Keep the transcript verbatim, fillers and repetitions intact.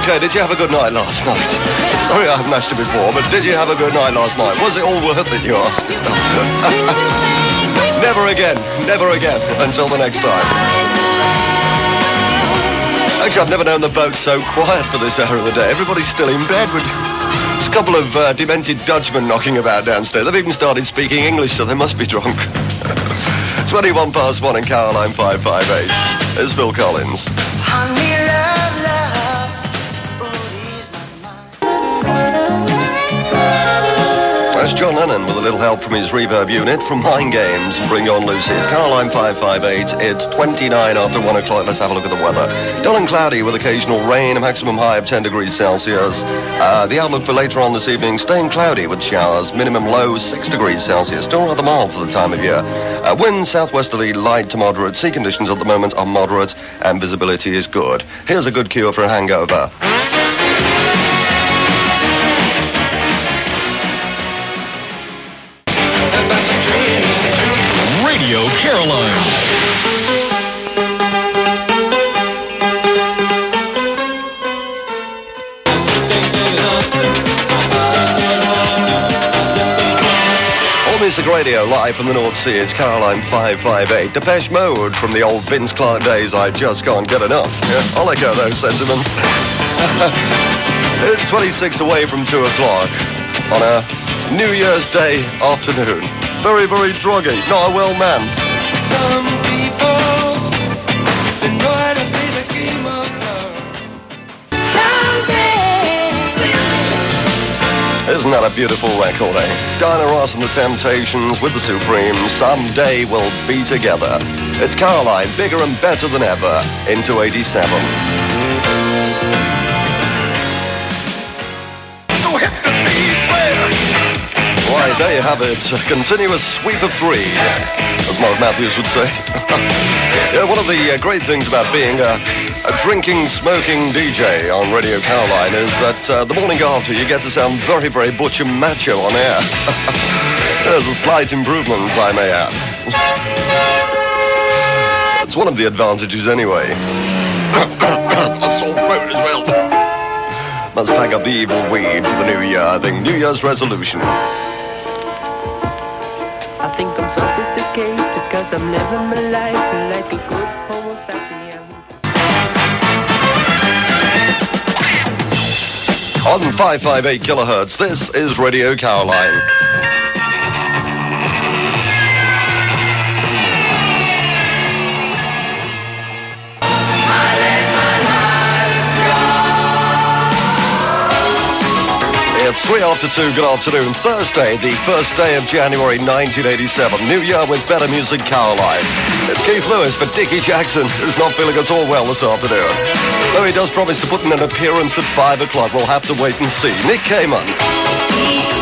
okay, did you have a good night last night? Sorry I haven't asked you before, but did you have a good night last night? Was it all worth it, you ask yourself? Never again, never again, until the next time. Actually, I've never known the boat so quiet for this hour of the day. Everybody's still in bed. With There's a couple of uh, demented Dutchmen knocking about downstairs. They've even started speaking English, so they must be drunk. twenty-one past one in Caroline five five eight. It's Phil Collins. Honey, love, love, oh, ease my mind. That's John Lennon with a little help from his reverb unit from Mind Games and Bring On Lucy. It's Caroline five five eight. It's twenty-nine after one o'clock. Let's have a look at the weather. Dull and cloudy with occasional rain, a maximum high of ten degrees Celsius. Uh, the outlook for later on this evening, staying cloudy with showers, minimum low six degrees Celsius. Still rather mild for the time of year. Uh, wind southwesterly light to moderate. Sea conditions at the moment are moderate and visibility is good. Here's a good cure for a hangover. Radio Caroline. Music Radio live from the North Sea. It's Caroline five five eight. Depeche Mode from the old Vince Clarke days. I just can't get enough. Yeah, I'll echo those sentiments. It's twenty-six away from two o'clock on a New Year's Day afternoon. Very, very druggy. Not a well man. Some people, they know how to play the game of love. Isn't that a beautiful record, eh? Diana Ross and the Temptations with the Supremes. Someday we'll be together. It's Caroline, bigger and better than ever, into eighty-seven. So hit the beat, Why, there you have it. A continuous sweep of three, as Mark Matthews would say. Yeah, one of the uh, great things about being a, a drinking, smoking D J on Radio Caroline is that uh, the morning after you get to sound very, very butch and macho on air. There's a slight improvement, I may add. That's one of the advantages anyway. A sore throat as well. Must pack up the evil weed for the new year, I think. New Year's resolution. I think I'm sophisticated cause I'm living my life like a good homo sapien. On five five eight kilohertz, this is Radio Caroline. It's three after two, good afternoon. Thursday, the first day of January nineteen eighty-seven. New Year with better music, Caroline. It's Keith Lewis for Dickie Jackson, who's not feeling at all well this afternoon. Though he does promise to put in an appearance at five o'clock, we'll have to wait and see. Nick Kamen.